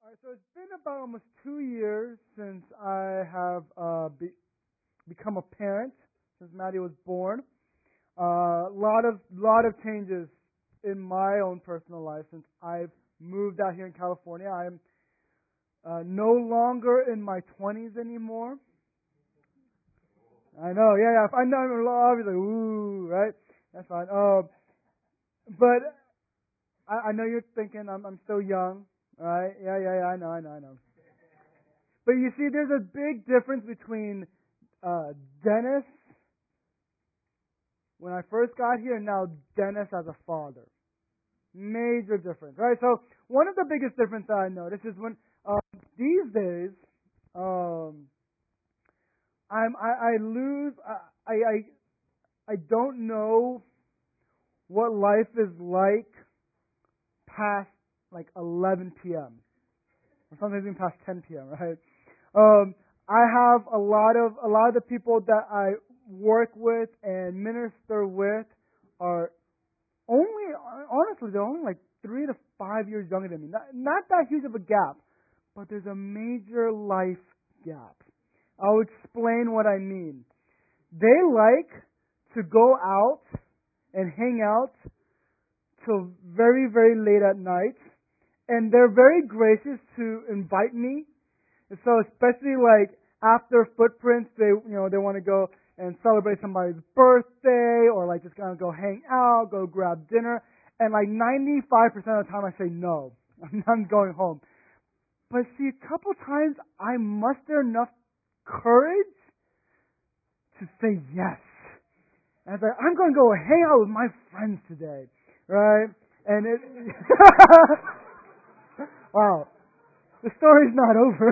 All right, so it's been about almost 2 years since I have become a parent, since Maddie was born. Lot of changes in my own personal life since I've moved out here in California. I'm no longer in my 20s anymore. I know, yeah. I know, I'm obviously, ooh, right? That's fine. But I know you're thinking I'm still young, right? Yeah. I know. But you see, there's a big difference between Dennis when I first got here and now Dennis as a father. Major difference, right? So one of the biggest difference that I noticed is when these days um, I lose I don't know what life is like past like 11 p.m. or sometimes even past 10 p.m. Right? I have a lot of the people that I work with and minister with are only honestly they're only like 3 to 5 years younger than me. Not that huge of a gap, but there's a major life gap. I'll explain what I mean. They like to go out and hang out till very, very late at night, and they're very gracious to invite me. And so especially like after Footprints, they want to go and celebrate somebody's birthday or like just gonna go hang out, go grab dinner. And like 95% of the time I say no. I'm going home. But see, a couple times I muster enough courage to say yes. And I was like, I'm going to go hang out with my friends today, right? And it, wow, the story's not over.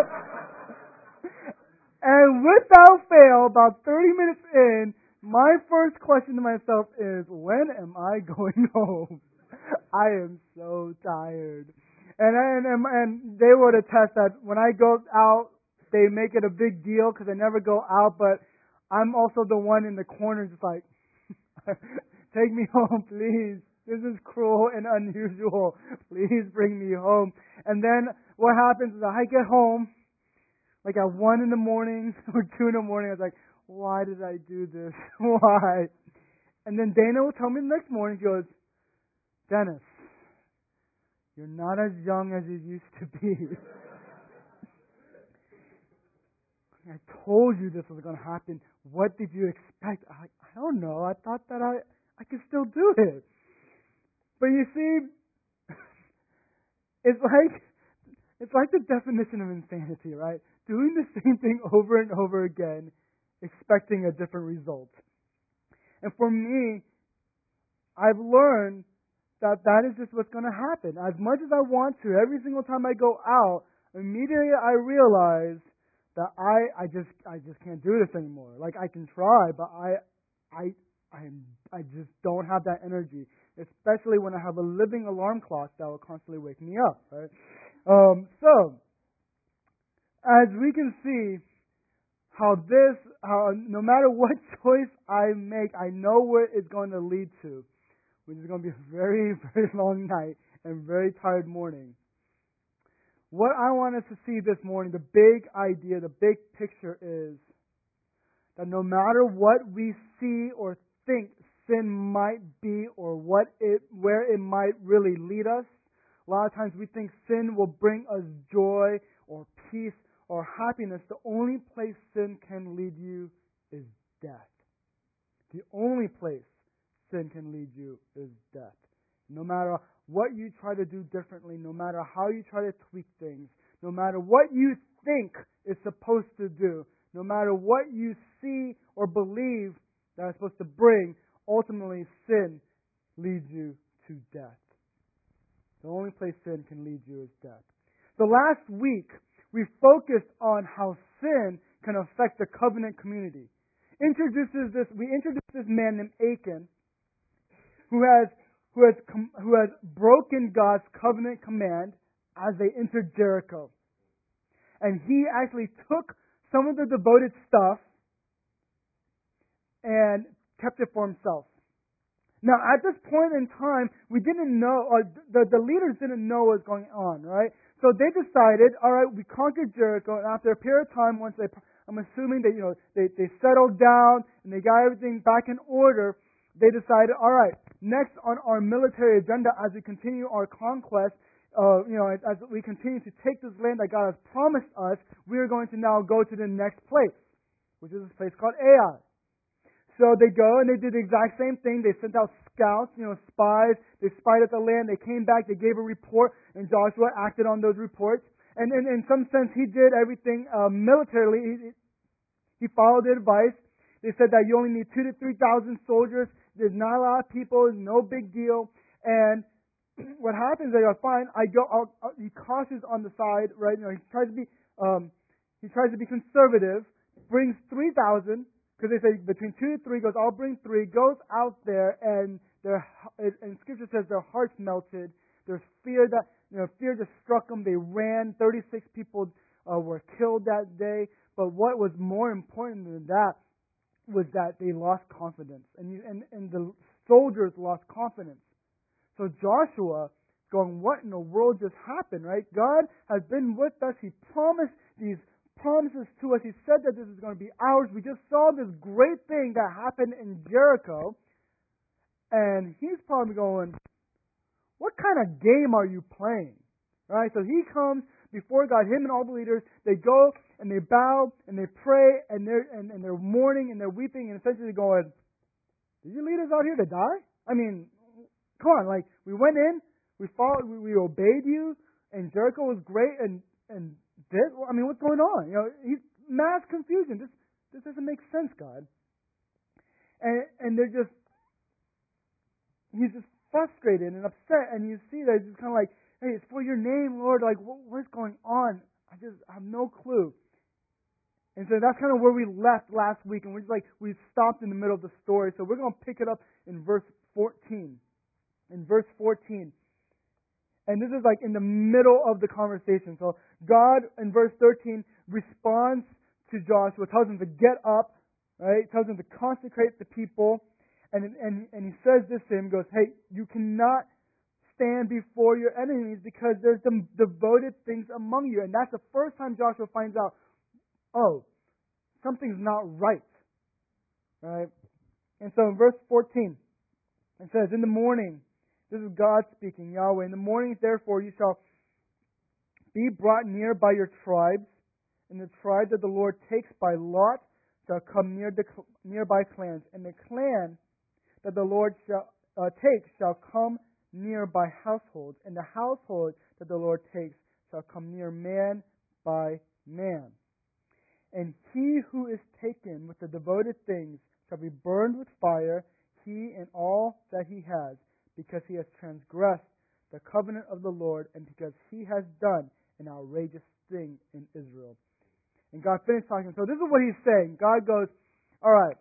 And without fail, about 30 minutes in, my first question to myself is, when am I going home? I am so tired. And they would attest that when I go out, they make it a big deal because I never go out, but I'm also the one in the corner just like, take me home, please. This is cruel and unusual. Please bring me home. And then what happens is I get home, like at 1 in the morning or 2 in the morning, I was like, why did I do this? Why? And then Dana will tell me the next morning, she goes, Dennis, you're not as young as you used to be. I told you this was going to happen. What did you expect? I don't know. I thought that I could still do it. But you see, it's like the definition of insanity, right? Doing the same thing over and over again, expecting a different result. And for me, I've learned that is just what's going to happen. As much as I want to, every single time I go out, immediately I realize that I just can't do this anymore. Like I can try, but I just don't have that energy. Especially when I have a living alarm clock that will constantly wake me up. Right? So as we can see, how no matter what choice I make, I know where it's going to lead to, which is going to be a very, very long night and very tired morning. What I want us to see this morning, the big idea, the big picture is that no matter what we see or think sin might be or where it might really lead us, a lot of times we think sin will bring us joy or peace or happiness. The only place sin can lead you is death. The only place sin can lead you is death. No matter what you try to do differently, no matter how you try to tweak things, no matter what you think is supposed to do, no matter what you see or believe that it's supposed to bring, ultimately sin leads you to death. The only place sin can lead you is death. The last week, we focused on how sin can affect the covenant community. We introduced this man named Achan, who has broken God's covenant command as they entered Jericho. And he actually took some of the devoted stuff and kept it for himself. Now, at this point in time, we didn't know, or the leaders didn't know what was going on, right? So So they decided, all right, we conquered Jericho, and after a period of time, once I'm assuming that, they settled down and they got everything back in order, they decided, all right, next on our military agenda as we continue our conquest, as we continue to take this land that God has promised us, we are going to now go to the next place, which is this place called Ai. So they go and they did the exact same thing. They sent out scouts, spies. They spied out the land. They came back. They gave a report, and Joshua acted on those reports. And in some sense, he did everything militarily. He followed the advice. They said that you only need 2,000 to 3,000 soldiers. There's not a lot of people. It's no big deal. And what happens is, fine. He cautious on the side, right? He tries to be conservative. Brings 3,000. Because they say between 2 to 3, goes, I'll bring 3, goes out there, and Scripture says their hearts melted. There's fear fear just struck them. They ran. 36 people were killed that day. But what was more important than that was that they lost confidence. And the soldiers lost confidence. So Joshua going, what in the world just happened, right? God has been with us. He promised these promises to us. He said that this is going to be ours. We just saw this great thing that happened in Jericho. And he's probably going, what kind of game are you playing? Right? So he comes before God, him and all the leaders, they go and they bow and they pray and they're mourning and they're weeping and essentially going, did you lead us out here to die? I mean, come on, we went in, we followed, we obeyed you, and Jericho was great, and this? I mean, what's going on? He's mass confusion. This doesn't make sense, God. And he's just frustrated and upset, and you see that he's just kind of like, hey, it's for your name, Lord. What's going on? I have no clue. And so that's kind of where we left last week, and we stopped in the middle of the story. So we're going to pick it up in verse 14. In verse 14. And this is in the middle of the conversation. So God, in verse 13, responds to Joshua, tells him to get up, right? Tells him to consecrate the people. And he says this to him, goes, hey, you cannot stand before your enemies because there's some devoted things among you. And that's the first time Joshua finds out, oh, something's not right. Right? And so in verse 14, it says, in the morning, this is God speaking, Yahweh. In the morning, therefore, you shall be brought near by your tribes, and the tribe that the Lord takes by lot shall come near by clans, and the clan that the Lord shall take shall come near by households, and the household that the Lord takes shall come near man by man. And he who is taken with the devoted things shall be burned with fire, he and all that he has, because he has transgressed the covenant of the Lord, and because he has done an outrageous thing in Israel. And God finished talking. So this is what he's saying. God goes, all right,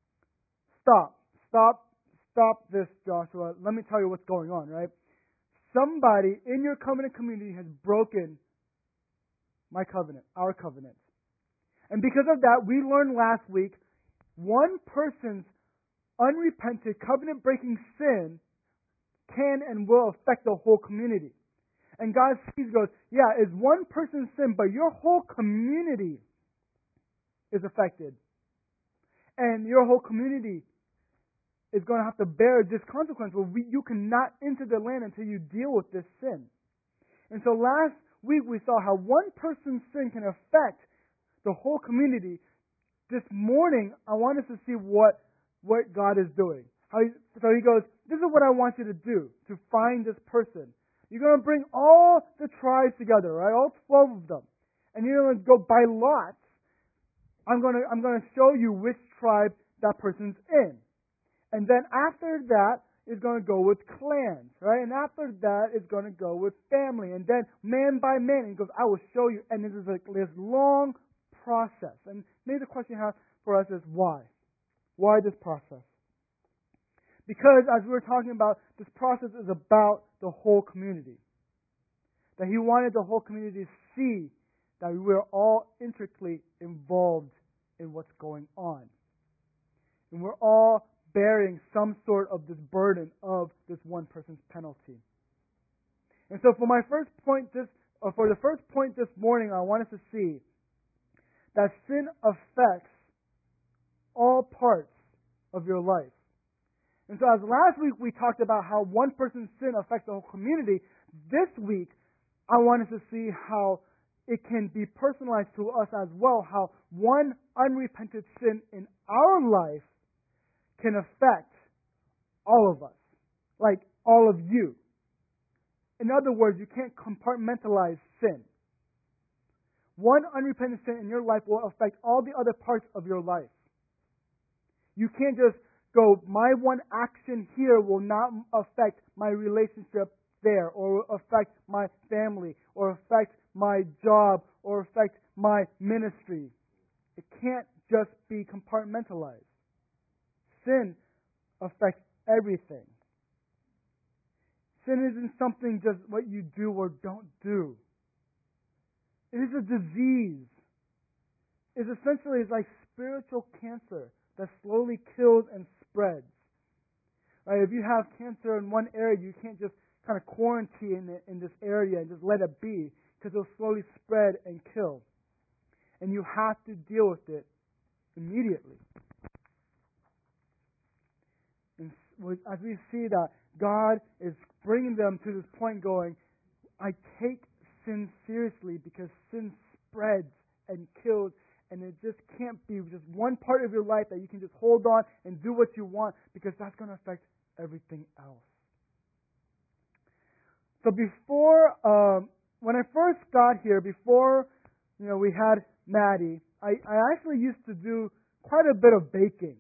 stop this, Joshua. Let me tell you what's going on, right? Somebody in your covenant community has broken my covenant, our covenant. And because of that, we learned last week, one person's unrepented, covenant-breaking sin can and will affect the whole community. And God sees, goes, yeah, it's one person's sin, but your whole community is affected. And your whole community is going to have to bear this consequence. Well, you cannot enter the land until you deal with this sin. And so last week we saw how one person's sin can affect the whole community. This morning, I want us to see what God is doing. So he goes, this is what I want you to do to find this person. You're going to bring all the tribes together, right? All 12 of them. And you're going to go by lots. I'm going to show you which tribe that person's in. And then after that is going to go with clans, right? And after that is going to go with family. And then man by man. And he goes, I will show you. And this is this long process. And maybe the question you have for us is why? Why this process? Because as we were talking about, this process is about the whole community. That he wanted the whole community to see that we are all intricately involved in what's going on. And we're all bearing some sort of this burden of this one person's penalty. And so for my first point this for the first point this morning, I want us to see that sin affects all parts of your life. And so as last week we talked about how one person's sin affects the whole community, this week I want us to see how it can be personalized to us as well, how one unrepented sin in our life can affect all of us, like all of you. In other words, you can't compartmentalize sin. One unrepentant sin in your life will affect all the other parts of your life. You can't just go, my one action here will not affect my relationship there, or affect my family, or affect my job, or affect my ministry. It can't just be compartmentalized. Sin affects everything. Sin isn't something just what you do or don't do. It is a disease. It's essentially like spiritual cancer that slowly kills and spreads. Right? If you have cancer in one area, you can't just kind of quarantine it in this area and just let it be, because it'll slowly spread and kill. And you have to deal with it immediately. And as we see that God is bringing them to this point going, I take sin seriously because sin spreads and kills, and it just can't be just one part of your life that you can just hold on and do what you want, because that's going to affect everything else. So when I first got here, before we had Maddie, I actually used to do quite a bit of baking,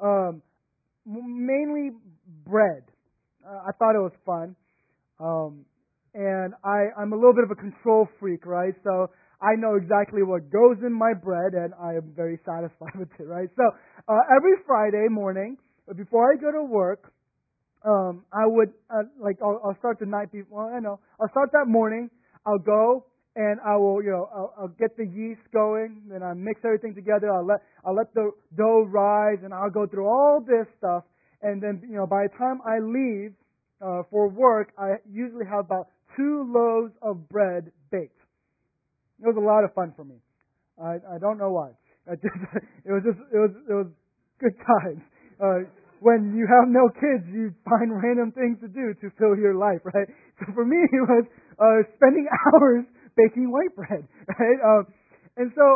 mainly bread. I thought it was fun, and I'm a little bit of a control freak, right? So I know exactly what goes in my bread, and I am very satisfied with it, right? So every Friday morning, before I go to work, I would I'll start the night before. I'll start that morning. I'll go and I will I'll get the yeast going. Then I mix everything together. I'll let the dough rise, and I'll go through all this stuff. And then by the time I leave for work, I usually have about 2 loaves of bread baked. It was a lot of fun for me. I don't know why. It was good times. When you have no kids, you find random things to do to fill your life, right? So for me, it was spending hours baking white bread, right? And so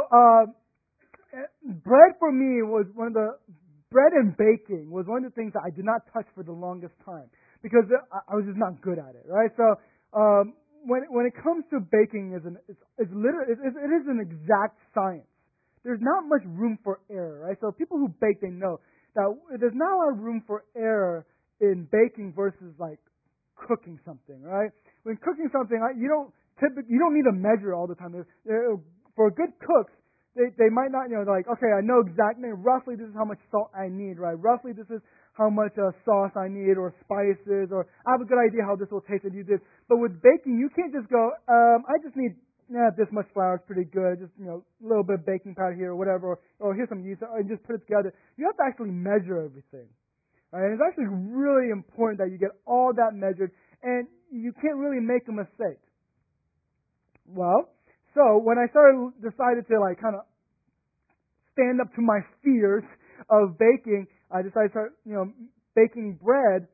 bread for me was bread and baking was one of the things that I did not touch for the longest time, because I was just not good at it, right? So when it comes to baking, it is an exact science. There's not much room for error, right? So people who bake, they know that there's not a lot of room for error in baking versus like cooking something, right? When cooking something, you don't need to measure all the time. For good cooks, they might not, like, okay, I know exactly, roughly this is how much salt I need, right? Roughly this is how much sauce I need, or spices, or I have a good idea how this will taste and do this. But with baking, you can't just go, I just need this much flour is pretty good, just a little bit of baking powder here or whatever, or here's some yeast, and just put it together. You have to actually measure everything. Right? And it's actually really important that you get all that measured, and you can't really make a mistake. Well, so when I decided to kind of stand up to my fears of baking, I decided to start baking bread.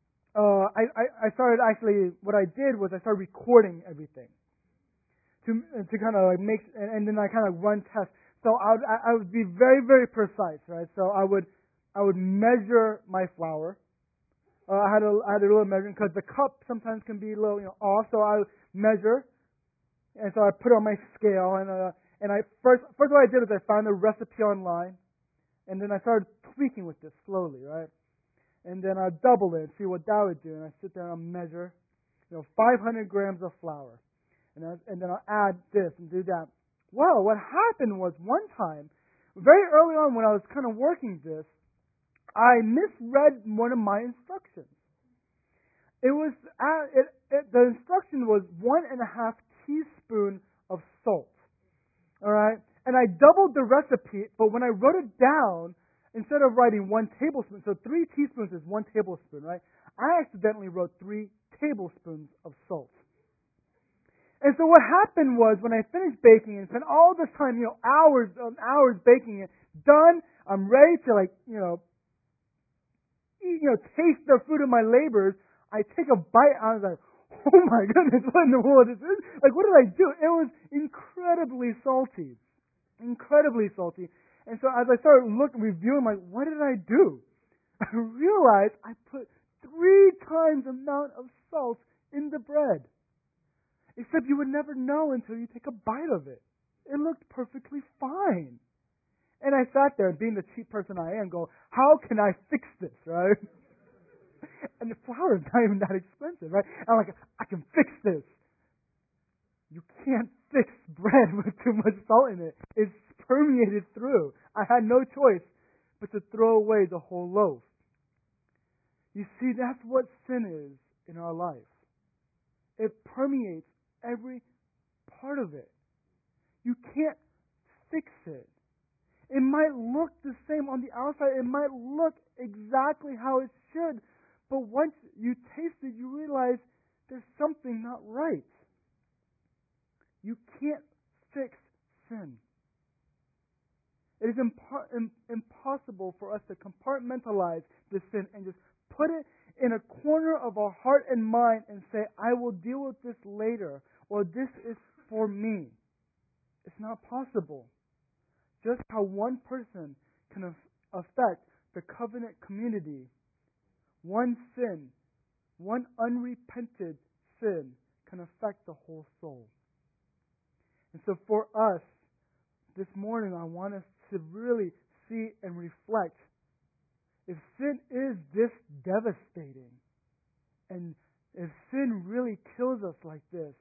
I started actually, what I did was I started recording everything to kind of make, and then I kind of run tests. So I would be very, very precise, right? So I would measure my flour. I had a little measuring, because the cup sometimes can be a little off. So I would measure, and so I put it on my scale, and I first what I did is I found a recipe online, and then I started tweaking with this slowly, right? And then I double it and see what that would do, and I sit there and measure, 500 grams of flour. And then I'll add this and do that. Well, what happened was one time, very early on when I was kind of working this, I misread one of my instructions. It was the instruction was 1.5 teaspoon of salt. All right, and I doubled the recipe, but when I wrote it down, instead of writing 1 tablespoon, so 3 teaspoons is 1 tablespoon, right? I accidentally wrote 3 tablespoons of salt. And so what happened was when I finished baking and spent all this time, hours and hours baking it, done, I'm ready to eat, taste the fruit of my labors. I take a bite, I was like, oh my goodness, what in the world is this? Like, what did I do? It was incredibly salty. Incredibly salty. And so as I started reviewing, like, what did I do? I realized I put 3 times the amount of salt in the bread. Except you would never know until you take a bite of it. It looked perfectly fine. And I sat there, being the cheap person I am, go, how can I fix this, right? And the flour is not even that expensive, right? I'm like, I can fix this. You can't fix bread with too much salt in it. It's permeated through. I had no choice but to throw away the whole loaf. You see, that's what sin is in our life. It permeates every part of it. You can't fix it. It might look the same on the outside. It might look exactly how it should. But once you taste it, you realize there's something not right. You can't fix sin. It is impossible for us to compartmentalize this sin and just put it in a corner of our heart and mind and say, I will deal with this later, or this is for me. It's not possible. Just how one person can affect the covenant community, one sin, one unrepented sin can affect the whole soul. And so for us, this morning, I want us to really see and reflect. If sin is this devastating, and if sin really kills us like this,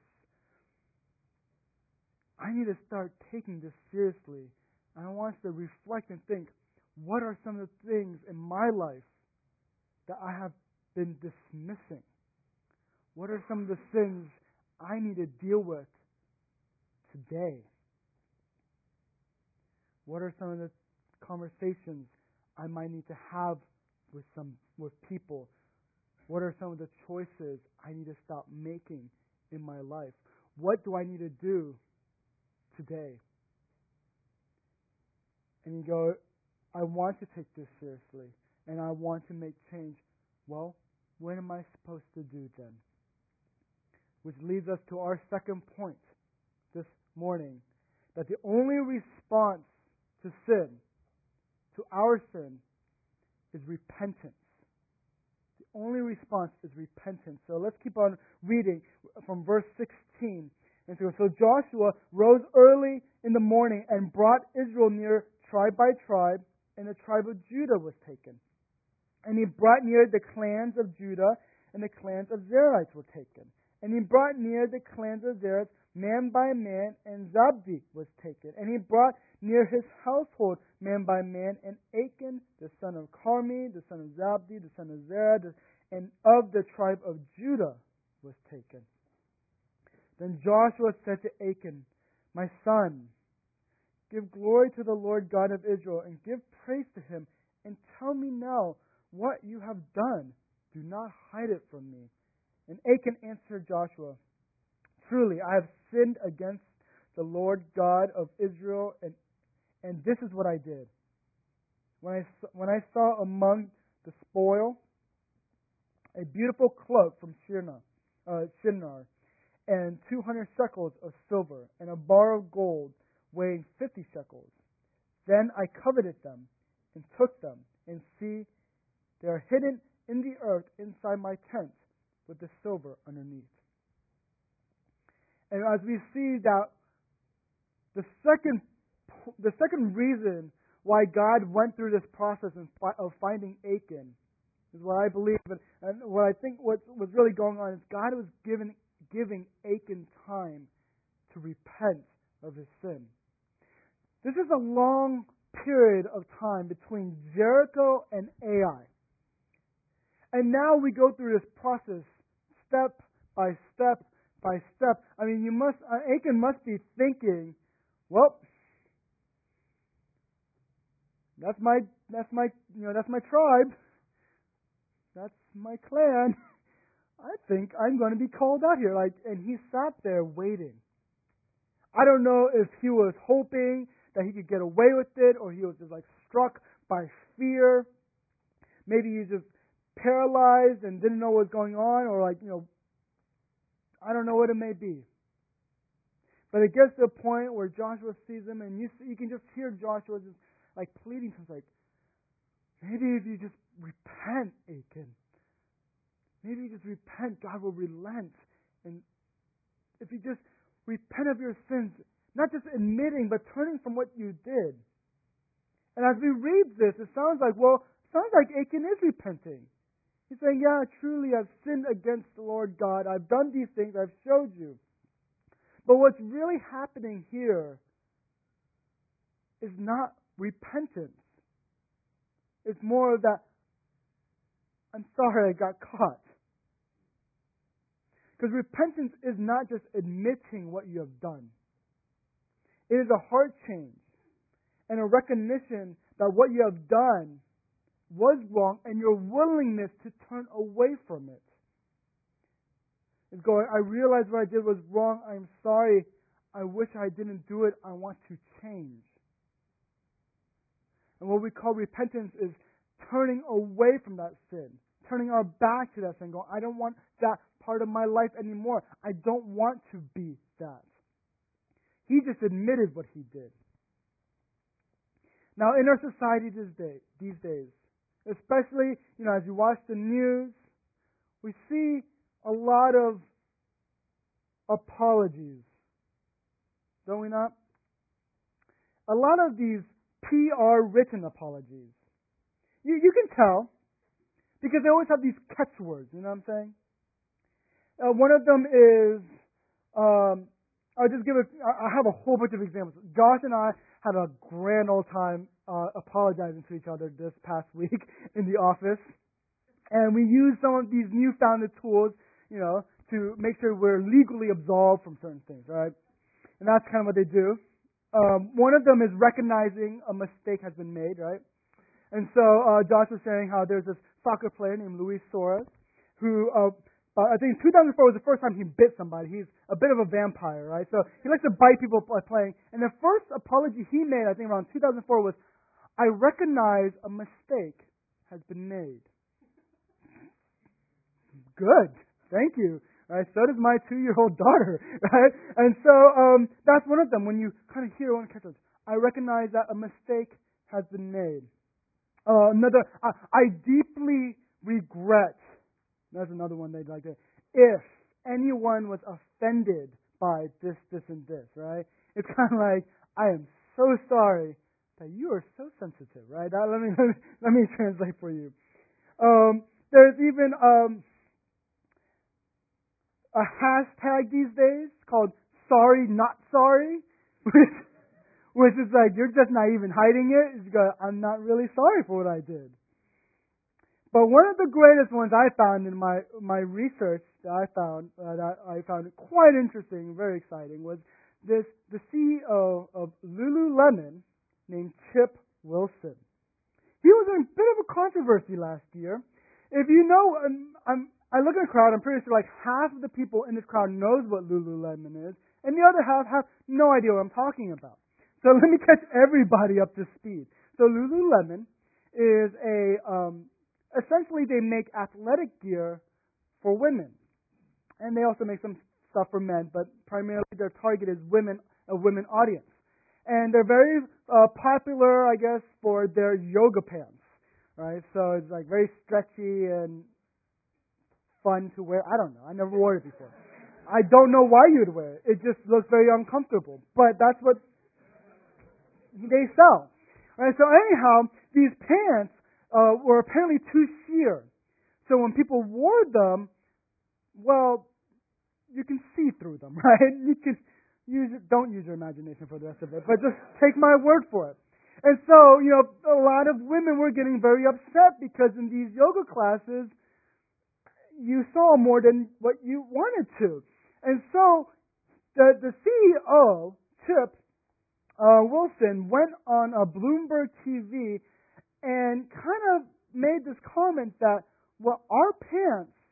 I need to start taking this seriously. And I want us to reflect and think, what are some of the things in my life that I have been dismissing? What are some of the sins I need to deal with today? What are some of the conversations I might need to have with people? What are some of the choices I need to stop making in my life? What do I need to do today? And you go, I want to take this seriously, and I want to make change. Well, what am I supposed to do then? Which leads us to our second point this morning, that the only response to sin, to our sin, is repentance. The only response is repentance. So let's keep on reading from verse 16. And so Joshua rose early in the morning and brought Israel near tribe by tribe, and the tribe of Judah was taken. And he brought near the clans of Judah, and the clans of Zerites were taken. And he brought near the clans of Zerites man by man, and Zabdi was taken. And he brought near his household man by man, and Achan, the son of Carmi, the son of Zabdi, the son of Zerah, and of the tribe of Judah was taken. Then Joshua said to Achan, my son, give glory to the Lord God of Israel, and give praise to him, and tell me now what you have done. Do not hide it from me. And Achan answered Joshua, truly, I have sinned against the Lord God of Israel, and this is what I did. When I saw among the spoil a beautiful cloak from Shinar, and 200 shekels of silver, and a bar of gold weighing 50 shekels. Then I coveted them, and took them, and see, they are hidden in the earth inside my tent, with the silver underneath. And as we see that the second reason why God went through this process of finding Achan is what I believe, and what I think what was really going on is God was giving Achan time to repent of his sin. This is a long period of time between Jericho and Ai. And now we go through this process step by step by step. I mean, Achan must be thinking, well, that's my tribe. That's my clan. I think I'm going to be called out here. And he sat there waiting. I don't know if he was hoping that he could get away with it, or he was just struck by fear. Maybe he was just paralyzed and didn't know what was going on, or I don't know what it may be. But it gets to a point where Joshua sees him, and you can just hear Joshua just pleading to him, maybe if you just repent, Achan. Maybe you just repent, God will relent. And if you just repent of your sins, not just admitting, but turning from what you did. And as we read this, it sounds like Achan is repenting. He's saying, yeah, truly I've sinned against the Lord God. I've done these things. I've showed you. But what's really happening here is not repentance. It's more of that, I'm sorry I got caught. Because repentance is not just admitting what you have done. It is a heart change and a recognition that what you have done was wrong and your willingness to turn away from it. It's going, I realize what I did was wrong. I'm sorry. I wish I didn't do it. I want to change. And what we call repentance is turning away from that sin, turning our back to that sin, going, I don't want that part of my life anymore. I don't want to be that. He just admitted what he did. Now, in our society these days, especially, as you watch the news, we see a lot of apologies. Don't we not? A lot of these PR written apologies. You can tell because they always have these catchwords, you know what I'm saying? One of them is, I have a whole bunch of examples. Josh and I had a grand old time apologizing to each other this past week in the office. And we used some of these newfounded tools, to make sure we're legally absolved from certain things, right? And that's kind of what they do. One of them is recognizing a mistake has been made, right? And so Josh was saying how there's this soccer player named Luis Suarez who, I think 2004 was the first time he bit somebody. He's a bit of a vampire, right? So he likes to bite people playing. And the first apology he made, I think around 2004, was, I recognize a mistake has been made. Good. Thank you. Right? So does my 2-year-old daughter. Right? And so that's one of them. When you kind of hear one catch, I recognize that a mistake has been made. Another, I deeply regret. That's another one they'd like to. If anyone was offended by this, and this, right? It's kind of like, I am so sorry that you are so sensitive, right? Let me translate for you. There's even a hashtag these days called sorry not sorry, which is like, you're just not even hiding it. It's like, I'm not really sorry for what I did. But one of the greatest ones I found in my research that I found quite interesting, very exciting, was the CEO of Lululemon named Chip Wilson. He was in a bit of a controversy last year. If you know, I look at the crowd, I'm pretty sure half of the people in this crowd knows what Lululemon is, and the other half have no idea what I'm talking about. So let me catch everybody up to speed. So Lululemon is essentially they make athletic gear for women. And they also make some stuff for men, but primarily their target is a women audience. And they're very popular, I guess, for their yoga pants, right? So it's very stretchy and fun to wear. I don't know. I never wore it before. I don't know why you'd wear it. It just looks very uncomfortable. But that's what they sell. Right? So anyhow, these pants were apparently too sheer. So when people wore them, well, you can see through them, right? You can don't use your imagination for the rest of it, but just take my word for it. And so, a lot of women were getting very upset because in these yoga classes, you saw more than what you wanted to. And so, the CEO, Chip Wilson, went on a Bloomberg TV and kind of made this comment that, well, our pants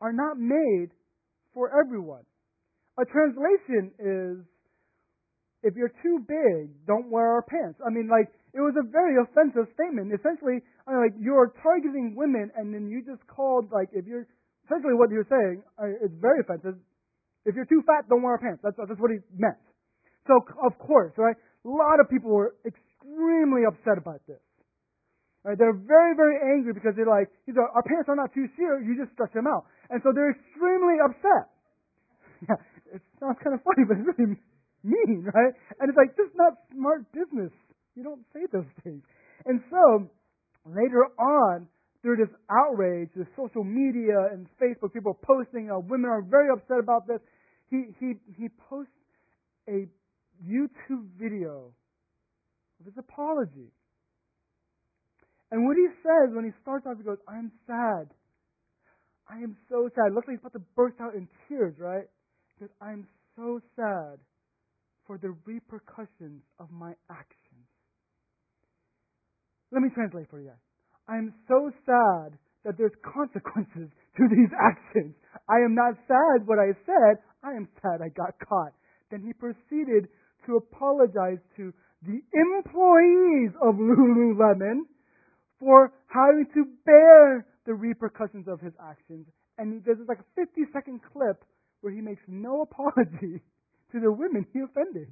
are not made for everyone. A translation is, if you're too big, don't wear our pants. I mean, like, it was a very offensive statement. Essentially, like, you're targeting women, and then you just called, like, if you're, essentially what you're saying, it's very offensive. If you're too fat, don't wear our pants. That's what he meant. So, of course, right, a lot of people were extremely upset about this. Right, they're very, very angry because they're like, our pants are not too sheer, you just stretch them out. And so they're extremely upset. Yeah, it sounds kind of funny, but it's really mean, right? And it's like, this is not smart business. You don't say those things. And so, later on, through this outrage, this social media and Facebook, people posting, women are very upset about this. He posts a YouTube video of his apology. And what he says when he starts off, he goes, I'm sad. I am so sad. Looks like he's about to burst out in tears, right? Because I'm so sad for the repercussions of my actions. Let me translate for you. I'm so sad that there's consequences to these actions. I am not sad what I said. I am sad I got caught. Then he proceeded to apologize to the employees of Lululemon for having to bear the repercussions of his actions. And there's like a 50-second clip where he makes no apology to the women he offended.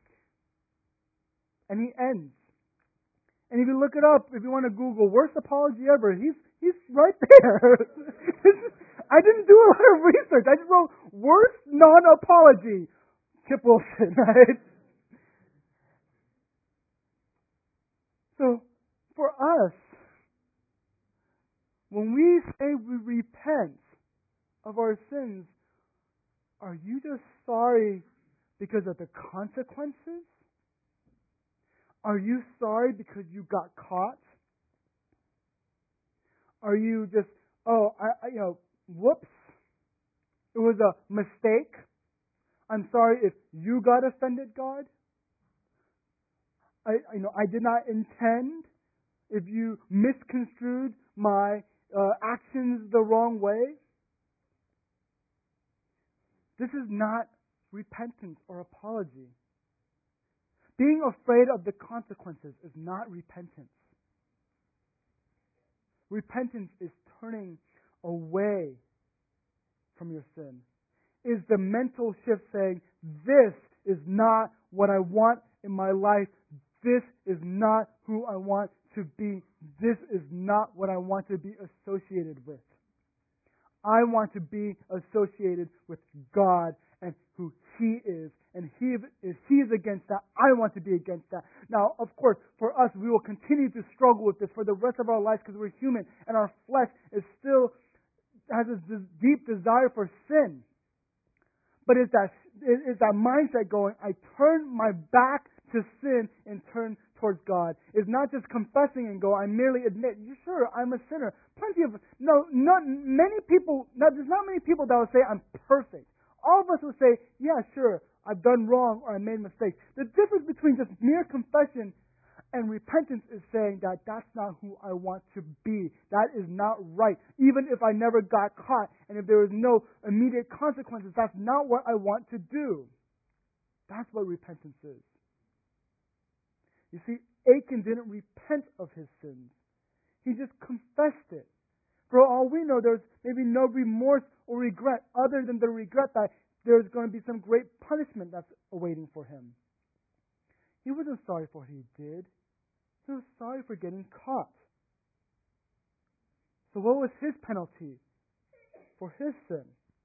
And he ends. And if you look it up, if you want to Google worst apology ever, he's right there. I didn't do a lot of research. I just wrote worst non-apology, Kip Wilson, right? So, for us, when we say we repent of our sins, are you just sorry because of the consequences? Are you sorry because you got caught? Are you just, whoops, it was a mistake. I'm sorry if you got offended, God. I did not intend. If you misconstrued my actions the wrong way. This is not repentance or apology. Being afraid of the consequences is not repentance. Repentance is turning away from your sin. Is the mental shift saying, this is not what I want in my life. This is not who I want to be. This is not what I want to be associated with. I want to be associated with God and who He is. And if He is against that, I want to be against that. Now, of course, for us, we will continue to struggle with this for the rest of our lives because we're human and our flesh is still has this deep desire for sin. But is that mindset going, I turn my back to sin and turn towards God? Is not just confessing and go, I merely admit, sure, I'm a sinner. There's not many people that will say I'm perfect. All of us will say, yeah, sure, I've done wrong or I made mistakes. The difference between just mere confession and repentance is saying that that's not who I want to be. That is not right. Even if I never got caught and if there was no immediate consequences, that's not what I want to do. That's what repentance is. You see, Achan didn't repent of his sins. He just confessed it. For all we know, there's maybe no remorse or regret other than the regret that there's going to be some great punishment that's awaiting for him. He wasn't sorry for what he did. He was sorry for getting caught. So what was his penalty for his sin?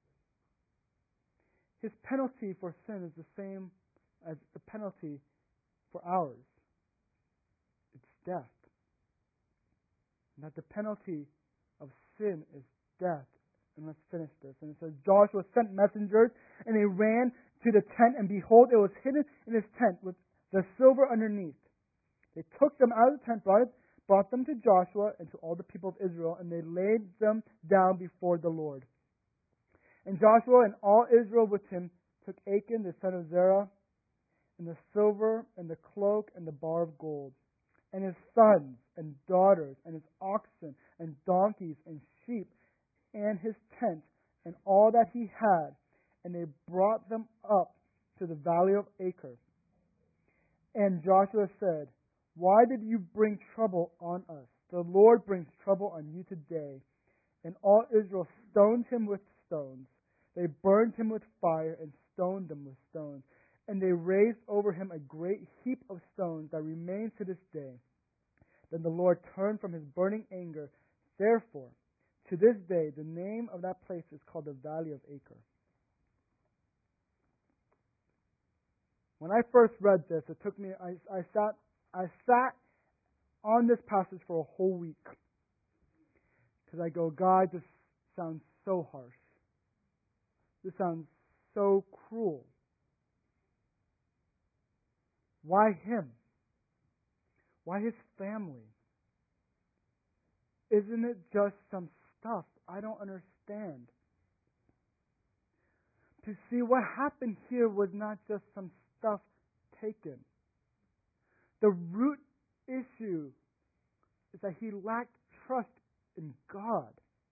His penalty for sin is the same as the penalty for ours. It's death. And that the penalty of sin is death. And let's finish this. And it says, Joshua sent messengers, and they ran to the tent, and behold, it was hidden in his tent with the silver underneath. They took them out of the tent, brought them to Joshua and to all the people of Israel, and they laid them down before the Lord. And Joshua and all Israel with him took Achan the son of Zerah, and the silver, and the cloak, and the bar of gold, and his sons, and daughters, and his oxen, and donkeys, and sheep, and his tent, and all that he had, and they brought them up to the valley of Acre. And Joshua said, "Why did you bring trouble on us? The Lord brings trouble on you today." And all Israel stoned him with stones. They burned him with fire and stoned him with stones. And they raised over him a great heap of stones that remains to this day. Then the Lord turned from his burning anger. Therefore, to this day, the name of that place is called the Valley of Acre. When I first read this, it took me, I sat on this passage for a whole week. Because I go, God, this sounds so harsh. This sounds so cruel. Why him? Why his family? Isn't it just some stuff I don't understand? To see what happened here was not just some stuff taken. The root issue is that he lacked trust in God.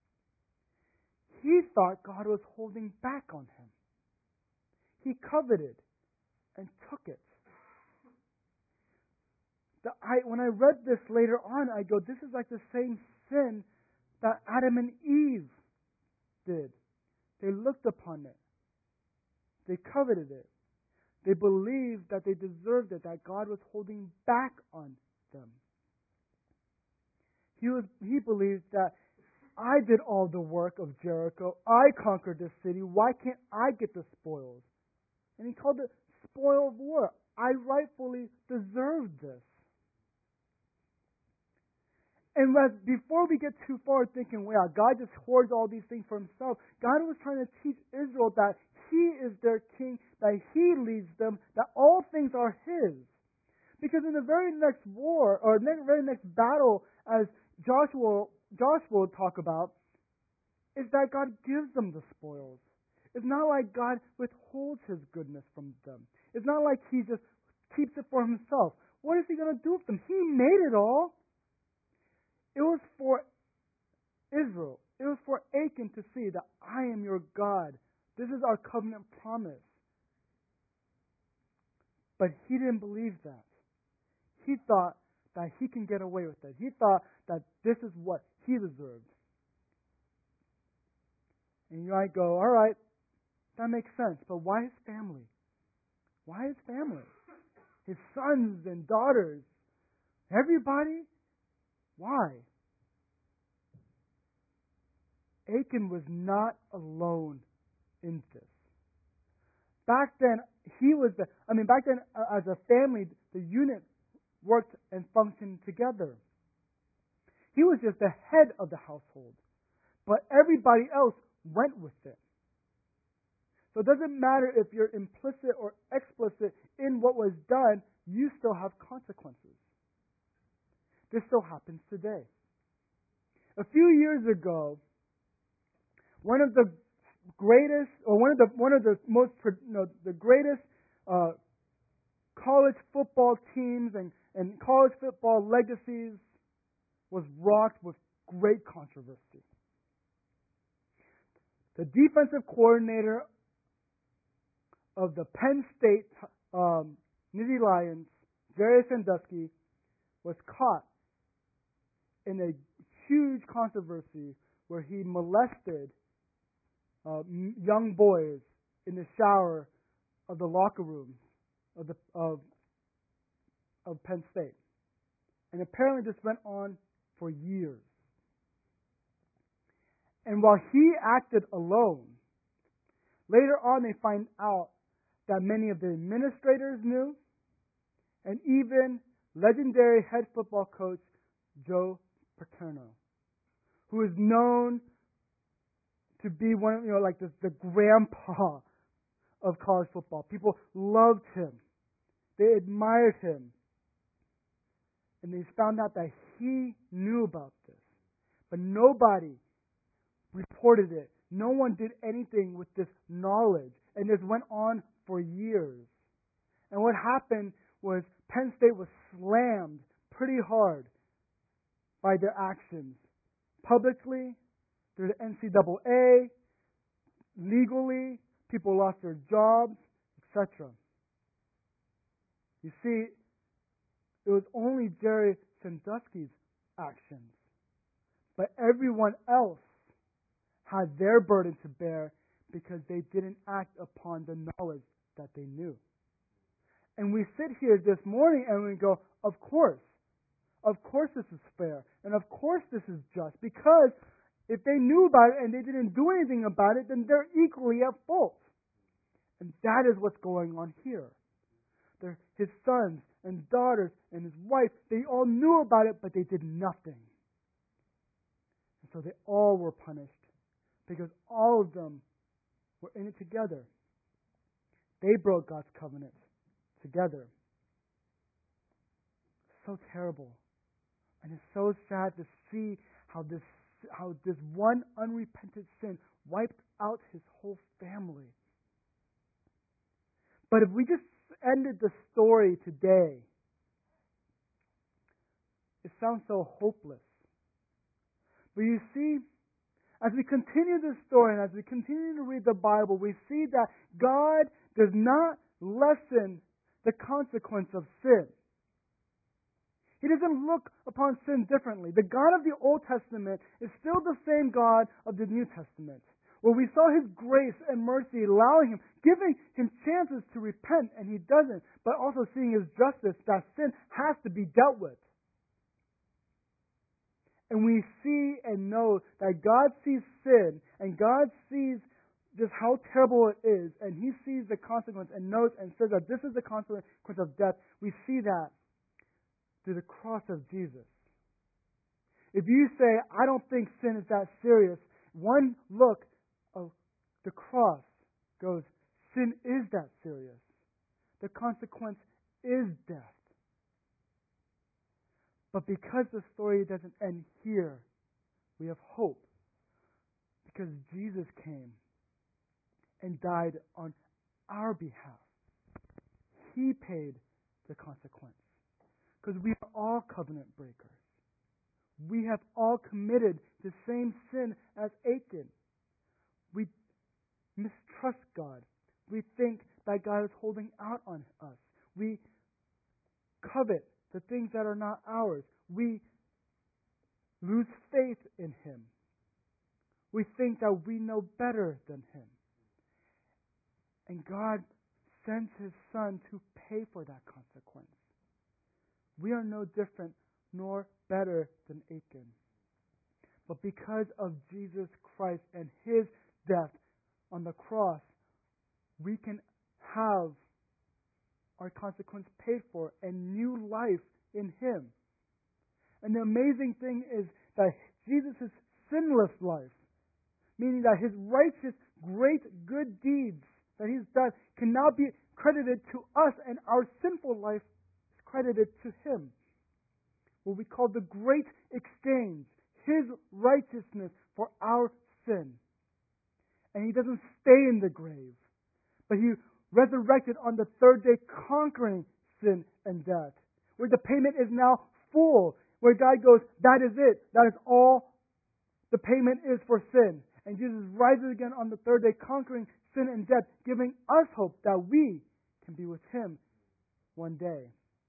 He thought God was holding back on him. He coveted and took it. When I read this later on, I go, this is like the same sin that Adam and Eve did. They looked upon it. They coveted it. They believed that they deserved it, that God was holding back on them. He believed that I did all the work of Jericho. I conquered this city. Why can't I get the spoils? And he called it spoil of war. I rightfully deserved this. And before we get too far thinking, well, God just hoards all these things for himself, God was trying to teach Israel that he is their king, that he leads them, that all things are his. Because in the very next war, or very next battle, as Joshua will talk about, is that God gives them the spoils. It's not like God withholds his goodness from them. It's not like he just keeps it for himself. What is he going to do with them? He made it all. It was for Israel. It was for Achan to see that I am your God. This is our covenant promise. But he didn't believe that. He thought that he can get away with it. He thought that this is what he deserved. And you might go, all right, that makes sense. But why his family? Why his family? His sons and daughters. Everybody? Why? Achan was not alone in this. Back then, as a family, the unit worked and functioned together. He was just the head of the household. But everybody else went with it. So it doesn't matter if you're implicit or explicit in what was done, you still have consequences. This still happens today. A few years ago, one of the greatest college football teams and college football legacies was rocked with great controversy. The defensive coordinator of the Penn State Nittany Lions, Jerry Sandusky, was caught in a huge controversy where he molested young boys in the shower of the locker rooms of Penn State. And apparently this went on for years. And while he acted alone, later on they find out that many of the administrators knew, and even legendary head football coach Joe Paterno, who is known to be one of, the grandpa of college football. People loved him. They admired him. And they found out that he knew about this. But nobody reported it. No one did anything with this knowledge. And this went on for years. And what happened was Penn State was slammed pretty hard by their actions. Publicly, through the NCAA, legally, people lost their jobs, etc. You see, it was only Jerry Sandusky's actions. But everyone else had their burden to bear because they didn't act upon the knowledge that they knew. And we sit here this morning and we go, of course this is fair, and of course this is just, because if they knew about it and they didn't do anything about it, then they're equally at fault. And that is what's going on here. His sons and daughters and his wife, they all knew about it, but they did nothing. And so they all were punished because all of them were in it together. They broke God's covenant together. So terrible. And it's so sad to see how this one unrepentant sin wiped out his whole family. But if we just ended the story today, it sounds so hopeless. But you see, as we continue this story and as we continue to read the Bible, we see that God does not lessen the consequence of sin. He doesn't look upon sin differently. The God of the Old Testament is still the same God of the New Testament, where we saw His grace and mercy allowing Him, giving Him chances to repent, and He doesn't, but also seeing His justice that sin has to be dealt with. And we see and know that God sees sin, and God sees just how terrible it is, and He sees the consequence and knows and says that this is the consequence of death. We see that through the cross of Jesus. If you say, I don't think sin is that serious, one look of the cross goes, sin is that serious. The consequence is death. But because the story doesn't end here, we have hope. Because Jesus came and died on our behalf. He paid the consequence. Because we are all covenant breakers. We have all committed the same sin as Achan. We mistrust God. We think that God is holding out on us. We covet the things that are not ours. We lose faith in Him. We think that we know better than Him. And God sends His Son to pay for that consequence. We are no different nor better than Achan. But because of Jesus Christ and His death on the cross, we can have our consequence paid for and new life in Him. And the amazing thing is that Jesus' sinless life, meaning that His righteous, great, good deeds that He's done can now be credited to us, and our sinful life credited to Him. What we call the great exchange, His righteousness for our sin. And He doesn't stay in the grave, but He resurrected on the third day, conquering sin and death, where the payment is now full, where God goes, that is it, that is all the payment is for sin. And Jesus rises again on the third day, conquering sin and death, giving us hope that we can be with Him one day.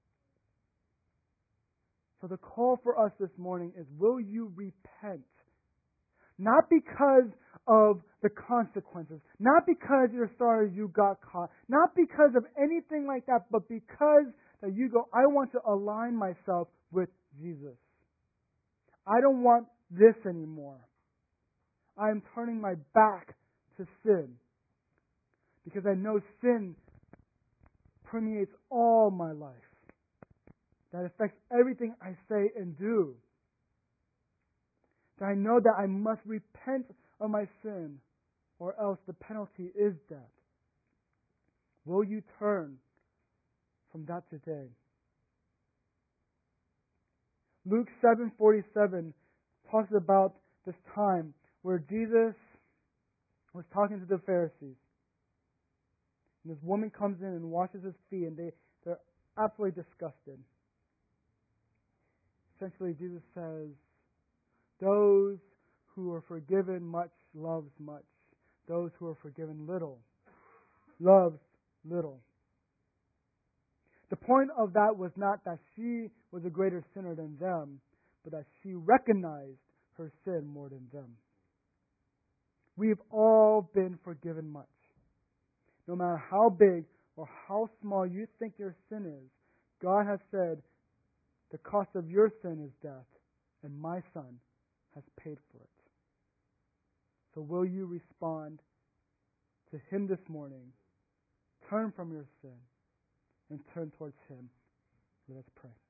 So the call for us this morning is, will you repent? Not because of the consequences, not because you're sorry you got caught, not because of anything like that, but because that you go, I want to align myself with Jesus. I don't want this anymore. I am turning my back to sin because I know sin permeates all my life. That affects everything I say and do. That I know that I must repent of my sin, or else the penalty is death. Will you turn from that today? Luke 7:47 talks about this time where Jesus was talking to the Pharisees. And this woman comes in and washes His feet, and they're absolutely disgusted. Essentially, Jesus says, those who are forgiven much loves much. Those who are forgiven little loves little. The point of that was not that she was a greater sinner than them, but that she recognized her sin more than them. We've all been forgiven much. No matter how big or how small you think your sin is, God has said, the cost of your sin is death, and my Son has paid for it. So will you respond to Him this morning? Turn from your sin and turn towards Him. Let us pray.